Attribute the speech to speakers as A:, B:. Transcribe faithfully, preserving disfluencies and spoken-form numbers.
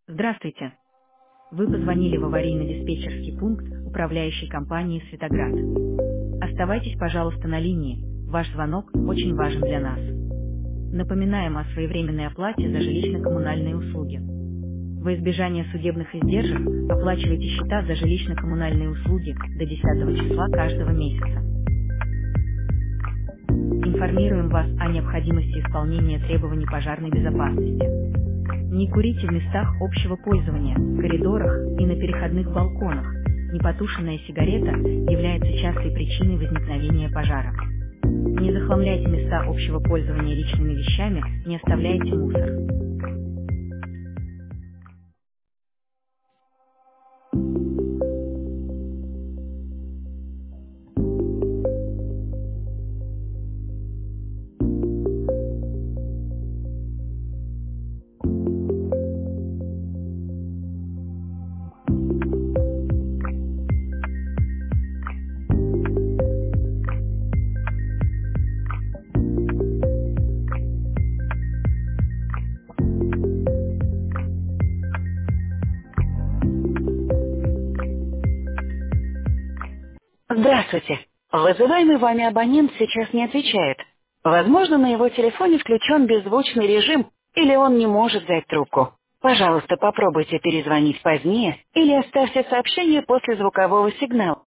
A: Здравствуйте. Вы позвонили в аварийно-диспетчерский пункт управляющей компании «Светоград». Оставайтесь, пожалуйста, на линии. Ваш звонок очень важен для нас. Напоминаем о своевременной оплате за жилищно-коммунальные услуги. Во избежание судебных издержек оплачивайте счета за жилищно-коммунальные услуги до десятого числа каждого месяца. Информируем вас о необходимости исполнения требований пожарной безопасности. Не курите в местах общего пользования, коридорах и на переходных балконах. Непотушенная сигарета является частой причиной возникновения пожара. Не захламляйте места общего пользования личными вещами, не оставляйте мусор.
B: Здравствуйте. Вызываемый вами абонент сейчас не отвечает. Возможно, на его телефоне включен беззвучный режим, или он не может взять трубку. Пожалуйста, попробуйте перезвонить позднее или оставьте сообщение после звукового сигнала.